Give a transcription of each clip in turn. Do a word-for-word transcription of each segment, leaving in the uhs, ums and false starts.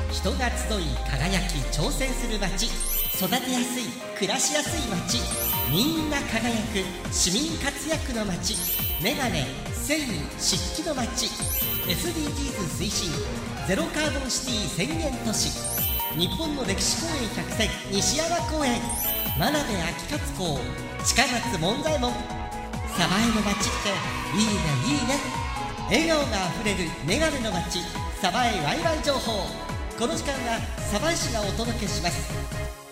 人が集い輝き挑戦する街、育てやすい暮らしやすい街、みんな輝く市民活躍の街、メガネ、繊維、漆器の街、 エスディージーズ 推進ゼロカーボンシティ宣言都市、日本の歴史公園百選西山公園、真鍋秋勝公、近松門左衛門。鯖江の街っていいねいいね。笑顔があふれるメガネの街、鯖江ワイワイ情報。この時間は鯖江市がお届けします。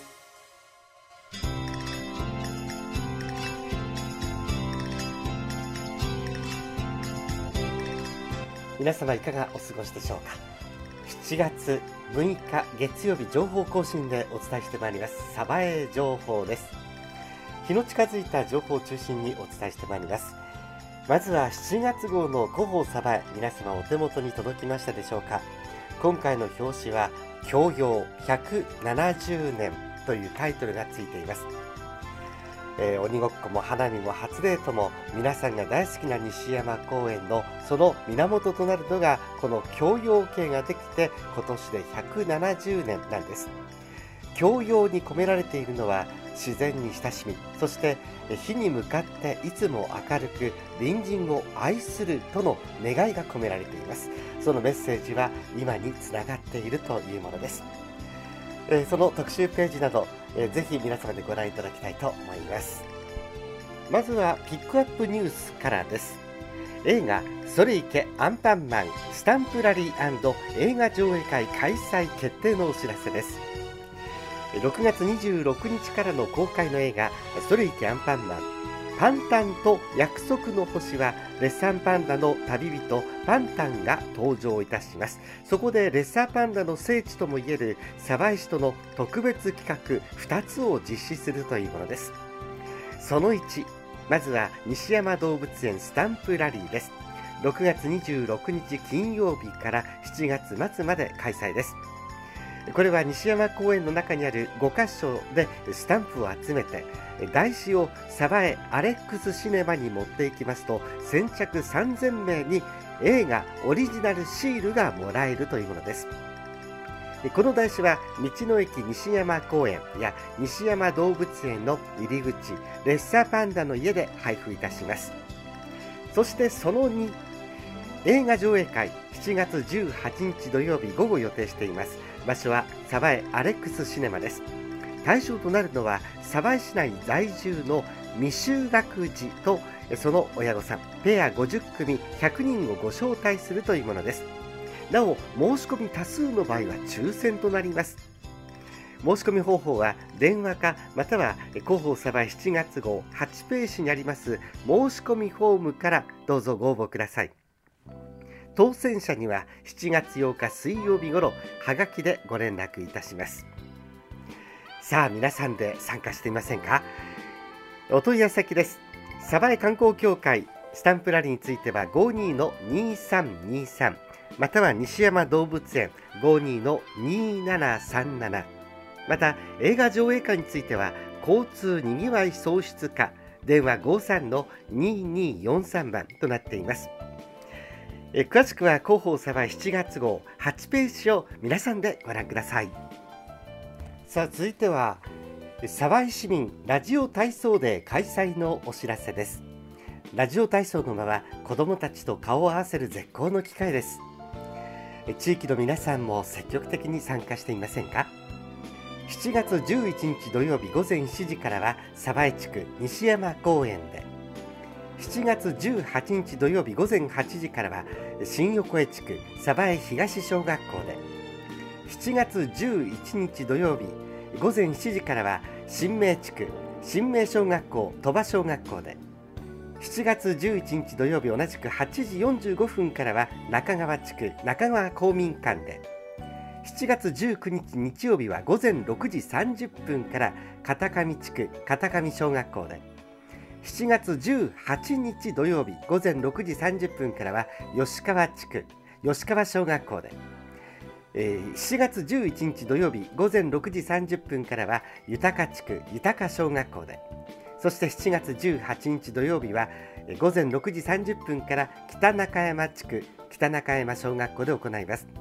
皆様いかがお過ごしでしょうか。しちがつむいか月曜日、情報更新でお伝えしてまいります鯖江情報です。日の近づいた情報を中心にお伝えしてまいります。まずはしちがつ号の広報鯖江、皆様お手元に届きましたでしょうか。今回の表紙は教養ひゃくななじゅうねんというタイトルがついています。えー、鬼ごっこも花見も初デートも皆さんが大好きな西山公園のその源となるのがこの教養系ができて今年でひゃくななじゅうねんなんです。教養に込められているのは自然に親しみ、そして火に向かっていつも明るく隣人を愛するとの願いが込められています。そのメッセージは今につながっているというものです。えー、その特集ページなど、えー、ぜひ皆様でご覧いただきたいと思います。まずはピックアップニュースからです。映画それいけアンパンマンスタンプラリー&映画上映会開催決定のお知らせです。ろくがつにじゅうろくにちからの公開の映画それいけアンパンマンパンタンと約束の星はレッサーパンダの旅人パンタンが登場いたします。そこでレッサーパンダの聖地ともいえる鯖江市との特別企画ふたつを実施するというものです。そのいち、まずは西山動物園スタンプラリーです。ろくがつにじゅうろくにち金曜日からしちがつ末まで開催です。これは西山公園の中にあるごかしょでスタンプを集めて台紙を鯖江アレックスシネマに持っていきますと、先着さんぜんめいに映画オリジナルシールがもらえるというものです。この台紙は道の駅西山公園や西山動物園の入り口レッサーパンダの家で配布いたします。そしてそのに、映画上映会しちがつじゅうはちにち土曜日午後予定しています。場所は鯖江アレックスシネマです。対象となるのは鯖江市内在住の未就学児とその親御さんペアごじゅっくみひゃくにんをご招待するというものです。なお申し込み多数の場合は抽選となります。申し込み方法は電話かまたは広報鯖江しちがつ号はちページにあります申し込みフォームからどうぞご応募ください。当選者にはしちがつようか水曜日頃はがきでご連絡いたします。さあ皆さんで参加していませんか。お問い合わせ先です。鯖江観光協会スタンプラリーについては ごじゅうにのにさんにさん または西山動物園 ごじゅうにのにななさんなな、 また映画上映会については交通にぎわい創出課電話ごじゅうさんのにによんさんばんとなっています。え詳しくは広報鯖江しちがつ号はちページを皆さんでご覧ください。さあ続いては鯖江市民ラジオ体操デー開催のお知らせです。ラジオ体操の場は子どもたちと顔を合わせる絶好の機会です。地域の皆さんも積極的に参加していませんか。しちがつじゅういちにち土曜日ごぜんしちじからは鯖江地区西山公園で、しちがつじゅうはちにち土曜日ごぜんはちじからは新横江地区鯖江東小学校で、しちがつじゅういちにち土曜日ごぜんしちじからは新明地区新明小学校鳥羽小学校で、しちがつじゅういちにち土曜日同じくはちじよんじゅうごふんからは中川地区中川公民館で、しちがつじゅうくにち日曜日はごぜんろくじさんじゅっぷんから片上地区片上小学校で、しちがつじゅうはちにち土曜日ごぜんろくじさんじゅっぷんからは吉川地区吉川小学校で、えー、しちがつじゅういちにち土曜日ごぜんろくじさんじゅっぷんからは豊地区豊小学校で、そしてしちがつじゅうはちにち土曜日はごぜんろくじさんじゅっぷんから北中山地区北中山小学校で行います。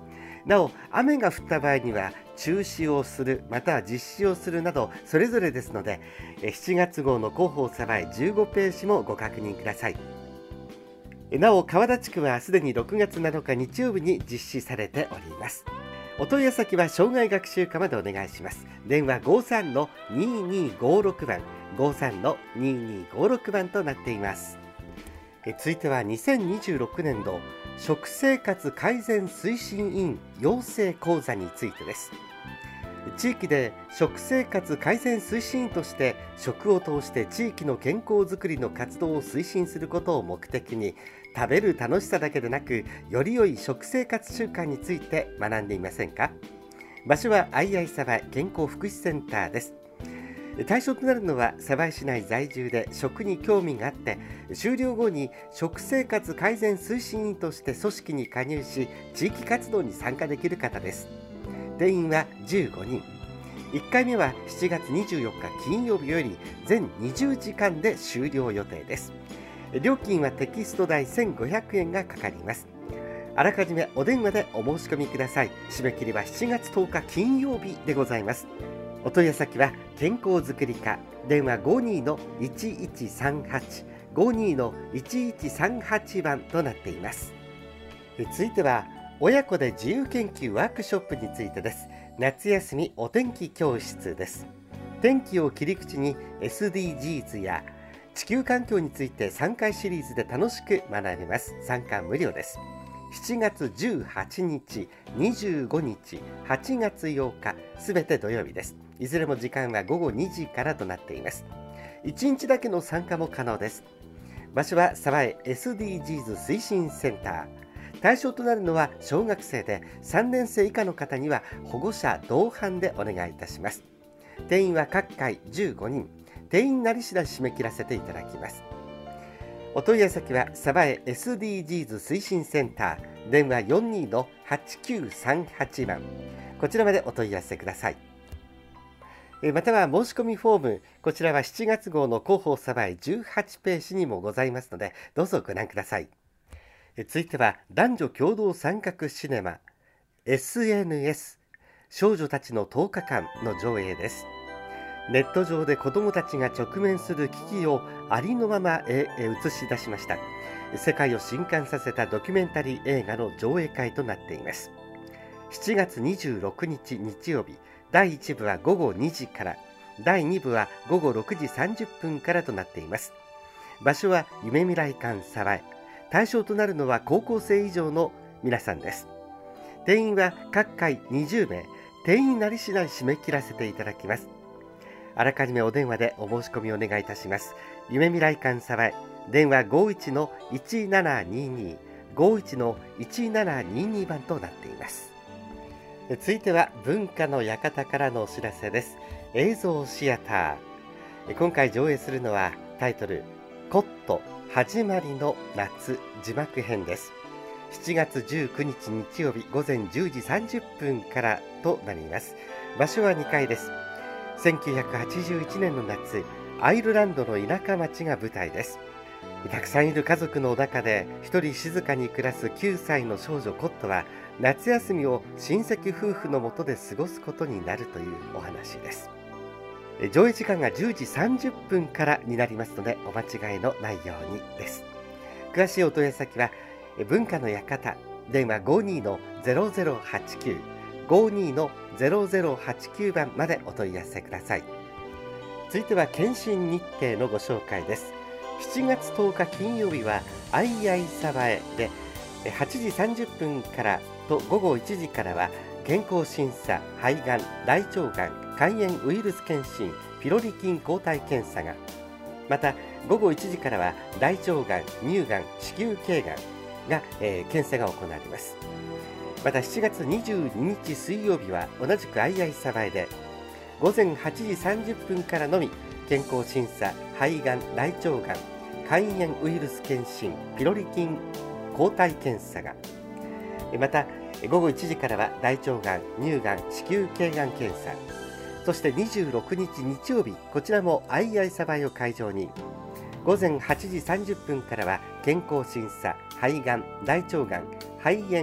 なお雨が降った場合には中止をするまたは実施をするなどそれぞれですので、しちがつ号の広報サバエじゅうごページもご確認ください。なお川田地区はすでにろくがつなのか日曜日に実施されております。お問い合わせ先は障害学習課までお願いします。電話 ごさんのににーごろく 番 ごさんのににーごろく 番となっています。え続いてはにせんにじゅうろくねん度食生活改善推進委員養成講座についてです。地域で食生活改善推進員として食を通して地域の健康づくりの活動を推進することを目的に食べる楽しさだけでなくより良い食生活習慣について学んでいませんか。場所はアイアイ鯖江健康福祉センターです。対象となるのは鯖江市内在住で食に興味があって終了後に食生活改善推進員として組織に加入し地域活動に参加できる方です。定員はじゅうごにん。いっかいめはしちがつにじゅうよっか金曜日より全にじゅうじかんで終了予定です。料金はテキスト代せんごひゃくえんがかかります。あらかじめお電話でお申し込みください。締め切りはしちがつとおか金曜日でございます。お問い合わせ先は健康づくり課電話 ごにーのいちいちさんはち ごにーのいちいちさんはち 番となっています。続いては親子で自由研究ワークショップについてです。夏休みお天気教室です。天気を切り口に エスディージーズ や地球環境についてさんかいシリーズで楽しく学べます。参加無料です。しちがつじゅうはちにち、にじゅうごにち、はちがつようかすべて土曜日です。いずれも時間はごごにじからとなっています。いちにちだけの参加も可能です。場所は鯖江 エスディージーズ 推進センター。対象となるのは小学生でさんねんせい以下の方には保護者同伴でお願いいたします。定員は各回じゅうごにん。定員なり次第締め切らせていただきます。お問い合わせ先は鯖江 エスディージーズ 推進センター電話 よんにーのはちきゅうさんはち 番こちらまでお問い合わせください。または申し込みフォームこちらはしちがつ号の広報鯖江じゅうはちページにもございますのでどうぞご覧ください。続いては男女共同参画シネマ エスエヌエス 少女たちのとおかかんの上映です。ネット上で子どもたちが直面する危機をありのまま映し出しました。世界を震撼させたドキュメンタリー映画の上映会となっています。しちがつにじゅうろくにち日曜日だいいちぶはごごにじからだいにぶはごごろくじさんじゅっぷんからとなっています。場所は夢未来館鯖江。対象となるのは高校生以上の皆さんです。定員は各回にじゅうめい。定員なり次第締め切らせていただきます。あらかじめお電話でお申し込みお願いいたします。夢未来館鯖江電話 ごいちのいちななにに ごいちのいちななにに 番となっています。続いては文化の館からのお知らせです。映像シアター今回上映するのはタイトルコット始まりの夏字幕編です。しちがつじゅうくにち日曜日午前じゅうじさんじゅっぷんからとなります。場所はにかいです。せんきゅうひゃくはちじゅういちねんの夏アイルランドの田舎町が舞台です。たくさんいる家族の中で一人静かに暮らすきゅうさいの少女コットは夏休みを親戚夫婦のもとで過ごすことになるというお話です。上映時間がじゅうじさんじゅっぷんからになりますのでお間違いのないようにです。詳しいお問い合わせ先は文化の館電話 ごにーのゼロゼロはちきゅう ごにーのゼロゼロはちきゅう 番までお問い合わせください。続いては検診日程のご紹介です。しちがつとおか金曜日はアイアイ鯖江ではちじさんじゅっぷんからとごごいちじからは健康審査、肺がん、大腸がん、肝炎ウイルス検診、ピロリ菌抗体検査が、またごごいちじからは大腸がん、乳がん、子宮頸がんが、えー、検査が行われます。またしちがつにじゅうににち水曜日は同じくアイアイ鯖江でごぜんはちじさんじゅっぷんからのみ健康審査、肺がん、大腸がん、肝炎ウイルス検診、ピロリ菌抗体検査が、またごごいちじからは大腸がん、乳がん、子宮頸がん検査、そしてにじゅうろくにち日曜日こちらもアイアイ鯖江を会場にごぜんはちじさんじゅっぷんからは健康審査、肺がん、大腸がん、肺炎、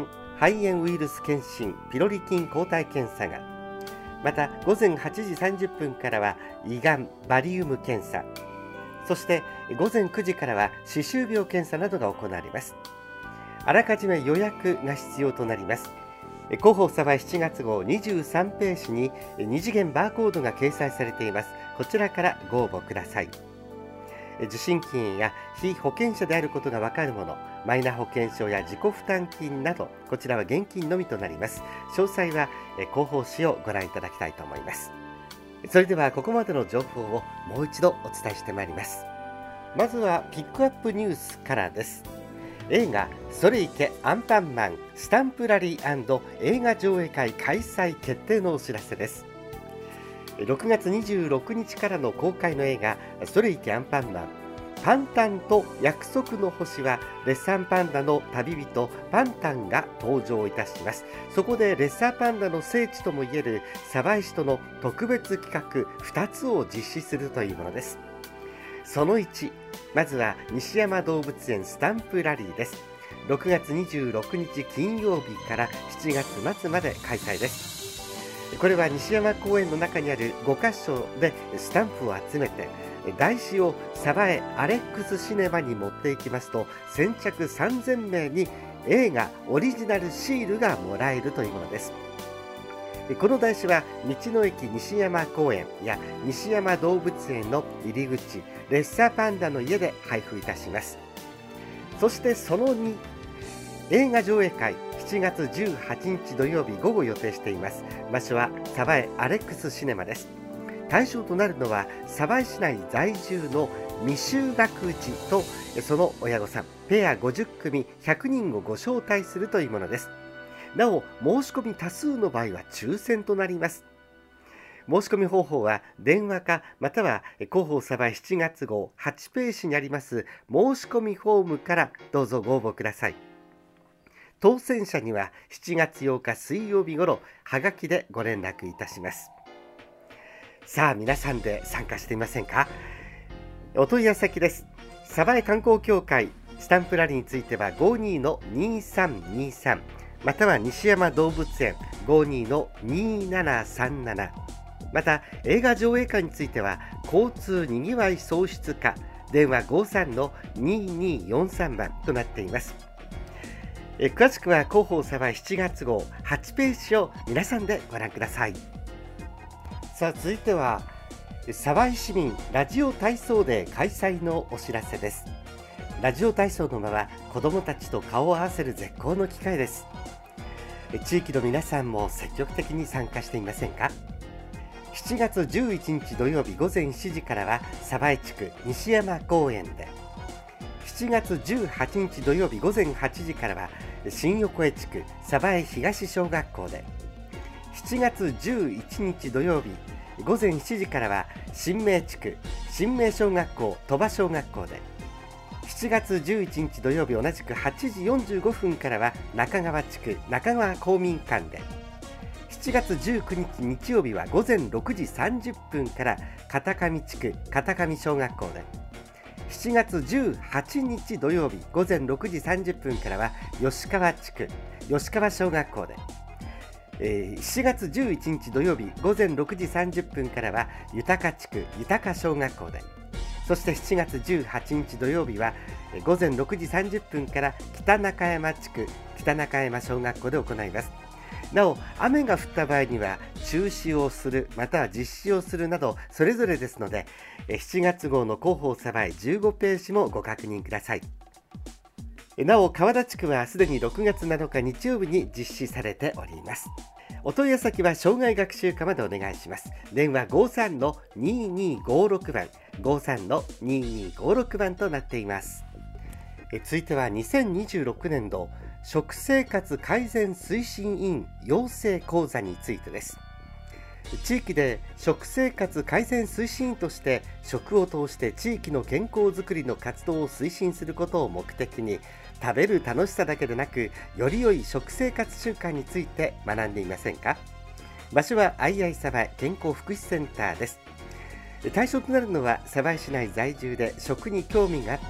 肺炎ウイルス検診ピロリ菌抗体検査が、また午前はちじさんじゅっぷんからは胃がんバリウム検査、そして午前くじからは歯周病検査などが行われます。あらかじめ予約が必要となります。広報サバイしちがつ号にじゅうさんページにに次元バーコードが掲載されています。こちらからご応募ください。受信金や被保険者であることがわかるもの、マイナ保険証や自己負担金など、こちらは現金のみとなります。詳細は広報誌をご覧いただきたいと思います。それではここまでの情報をもう一度お伝えしてまいります。まずはピックアップニュースからです。映画それいけアンパンマンスタンプラリー&映画上映会開催決定のお知らせです。ろくがつにじゅうろくにちからの公開の映画それいけアンパンマンパンタンと約束の星はレッサーパンダの旅人パンタンが登場いたします。そこでレッサーパンダの聖地ともいえる鯖江市との特別企画ふたつを実施するというものです。そのいち、まずは西山動物園スタンプラリーです。ろくがつにじゅうろくにち金曜日からしちがつまつまで開催です。これは西山公園の中にあるごかしょでスタンプを集めて台紙を鯖江アレックスシネマに持っていきますと、先着さんぜんめいに映画オリジナルシールがもらえるというものです。この台紙は道の駅西山公園や西山動物園の入り口レッサーパンダの家で配布いたします。そしてそのに、映画上映会しちがつじゅうはちにち土曜日午後予定しています。場所は鯖江アレックスシネマです。対象となるのは鯖江市内在住の未就学児とその親御さんペアごじゅっくみひゃくにんをご招待するというものです。なお申し込み多数の場合は抽選となります。申し込み方法は電話かまたは広報鯖江しちがつ号はちページにあります申し込みフォームからどうぞご応募ください。当選者にはしちがつようか水曜日ごろはがきでご連絡いたします。さあ皆さんで参加していませんか？お問い合わせ先です。鯖江観光協会スタンプラリーについては ごにのにさんにさん または西山動物園 ごにのにななさんなな、 また映画上映会については交通にぎわい創出課電話ごさんのにによんさんばんとなっています。え詳しくは広報鯖江しちがつ号はちページを皆さんでご覧ください。さあ続いては鯖江市民ラジオ体操デー開催のお知らせです。ラジオ体操の場は子どもたちと顔を合わせる絶好の機会です。地域の皆さんも積極的に参加していませんか？しちがつじゅういちにち土曜日午前しちじからは鯖江地区西山公園で、しちがつじゅうはちにち土曜日午前はちじからは新横江地区鯖江東小学校で、しちがつじゅういちにち土曜日午前しちじからは新明地区新明小学校鳥羽小学校で、しちがつじゅういちにち土曜日同じくはちじよんじゅうごふんからは中川地区中川公民館で、しちがつじゅうくにち日曜日は午前ろくじさんじゅっぷんから片上地区片上小学校で、しちがつじゅうはちにち土曜日午前ろくじさんじゅっぷんからは吉川地区吉川小学校で、えー、しちがつじゅういちにち土曜日午前ろくじさんじゅっぷんからは豊地区豊小学校で、そしてしちがつじゅうはちにち土曜日は午前ろくじさんじゅっぷんから北中山地区北中山小学校で行います。なお雨が降った場合には中止をするまたは実施をするなどそれぞれですので、しちがつ号の広報鯖江じゅうごページもご確認ください。なお川田地区はすでにろくがつなのか日曜日に実施されております。お問い合わせ先は障害学習課までお願いします。電話ごさんのににごろくばんごさんのににごろくばんとなっています。え続いてはにせんにじゅうろくねん度食生活改善推進委員養成講座についてです。地域で食生活改善推進員として食を通して地域の健康づくりの活動を推進することを目的に、食べる楽しさだけでなくより良い食生活習慣について学んでいませんか？場所はアイアイ鯖江健康福祉センターです。対象となるのは鯖江市内在住で食に興味があって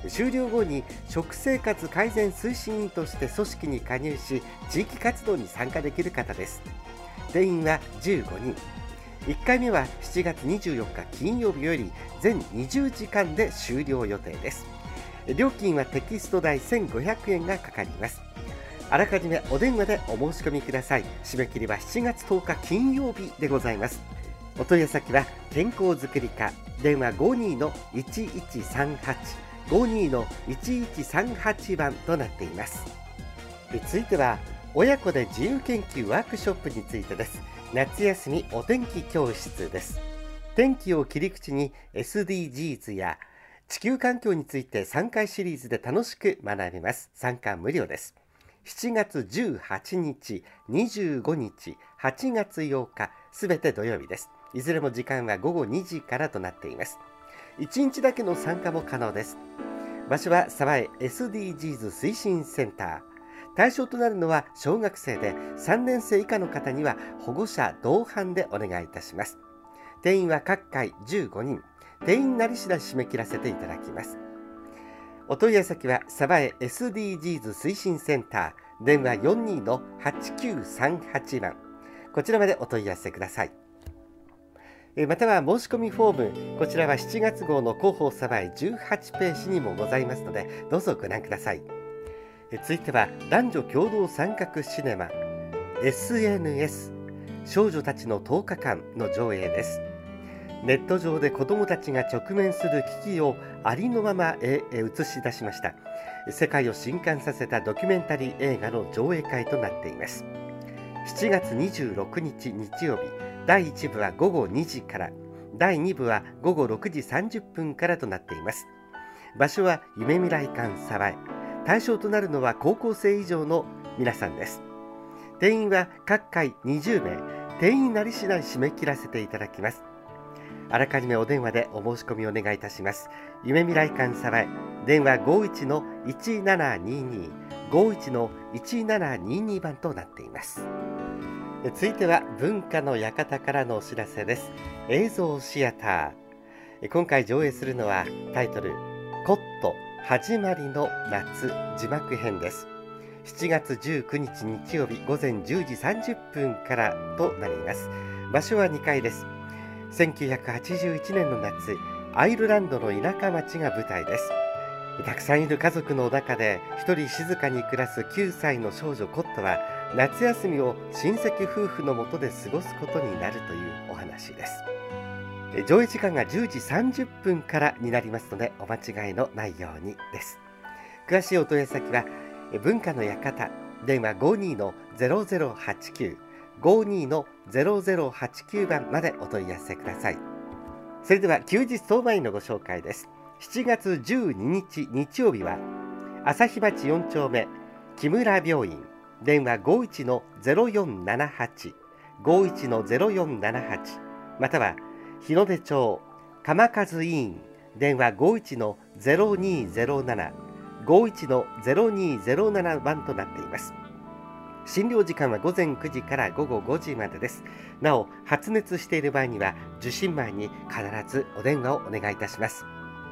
修了後に食生活改善推進員として組織に加入し、地域活動に参加できる方です。定員はじゅうごにん。いっかいめはしちがつにじゅうよっか金曜日より全にじゅうじかんで終了予定です。料金はテキスト代せんごひゃくえんがかかります。あらかじめお電話でお申し込みください。締め切りはしちがつとおか金曜日でございます。お問い合わせ先は健康づくり課、電話 ごにーのいちいちさんはち ごにーのいちいちさんはち 番となっています。続いては親子で自由研究ワークショップについてです。夏休みお天気教室です。天気を切り口に エスディージーズ や地球環境についてさんかいシリーズで楽しく学べます。参加無料です。しちがつじゅうはちにち、にじゅうごにち、はちがつようか、すべて土曜日です。いずれも時間はごごにじからとなっています。いちにちだけの参加も可能です。場所は鯖江 エスディージーズ 推進センター。対象となるのは小学生で、さんねんせい以下の方には保護者同伴でお願いいたします。定員は各回じゅうごにん。定員なり次第締め切らせていただきます。お問い合わせ先は鯖江 エスディージーズ 推進センター、電話 よんにーのはちきゅうさんはち 番、こちらまでお問い合わせください。または申し込みフォーム、こちらはしちがつ号の広報鯖江じゅうはちページにもございますので、どうぞご覧ください。続いては男女共同参画シネマ エスエヌエス 少女たちのとおかかんの上映です。ネット上で子どもたちが直面する危機をありのまま映し出しました。世界を震撼させたドキュメンタリー映画の上映会となっています。しちがつにじゅうろくにち日曜日、だいいち部はごごにじから、だいに部はごごろくじさんじゅっぷんからとなっています。場所は夢未来館鯖江。対象となるのは高校生以上の皆さんです。定員は各回にじゅうめい。定員なり次第締め切らせていただきます。あらかじめお電話でお申し込みお願いいたします。夢未来館鯖江、電話 ごいちのいちななにに、ごいちのいちななにに 番となっています。続いては文化の館からのお知らせです。映像シアター。今回上映するのはタイトルコット始まりの夏字幕編です。しちがつじゅうくにち日曜日ごぜんじゅうじさんじゅっぷんからとなります。場所はにかいです。せんきゅうひゃくはちじゅういちねんの夏、アイルランドの田舎町が舞台です。たくさんいる家族の中で一人静かに暮らすきゅうさいの少女コットは、夏休みを親戚夫婦のもとで過ごすことになるというお話です。上映時間がじゅうじさんじゅっぷんからになりますので、お間違いのないようにです。詳しいお問い合わせ先は文化の館、電話 ごにーのゼロゼロはちきゅう、ごにーのゼロゼロはちきゅう 番までお問い合わせください。それでは休日当番員のご紹介です。しちがつじゅうににち日曜日は朝日町よんちょうめ木村病院、電話 ごいちのゼロよんななはち、ごいちのゼロよんななはち、または日の出町鎌和医院、電話 ごいちのゼロにーゼロなな、ごいちのゼロにーゼロなな 番となっています。診療時間はごぜんくじからごごごじまでです。なお、発熱している場合には受診前に必ずお電話をお願いいたします。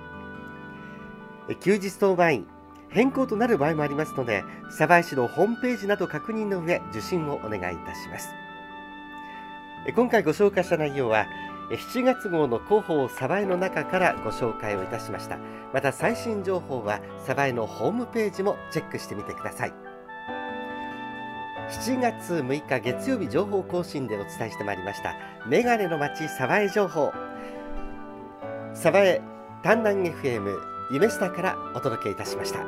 休日当番員変更となる場合もありますので、鯖江市のホームページなど確認の上受診をお願いいたします。今回ご紹介した内容はしちがつ号の広報鯖江の中からご紹介をいたしました。また最新情報は鯖江のホームページもチェックしてみてください。しちがつむいか月曜日情報更新でお伝えしてまいりましたメガネの街鯖江情報、鯖江丹南 エフエム 夢下からお届けいたしました。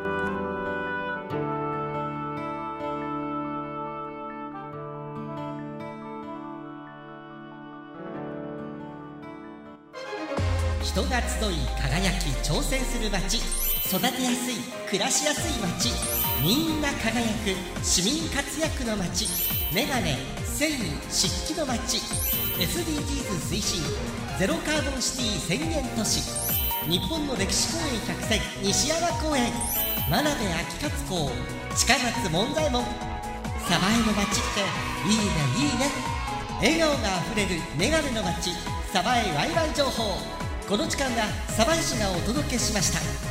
人が集い輝き挑戦する街、育てやすい暮らしやすい街、みんな輝く市民活躍の街、メガネ繊維漆器の街、 エスディージーズ 推進ゼロカーボンシティ宣言都市、日本の歴史公園百選西山公園、真鍋秋勝公、近松門左衛門。鯖江の街っていいねいいね。笑顔があふれるメガネの街、鯖江ワイワイ情報。この時間は鯖江市がお届けしました。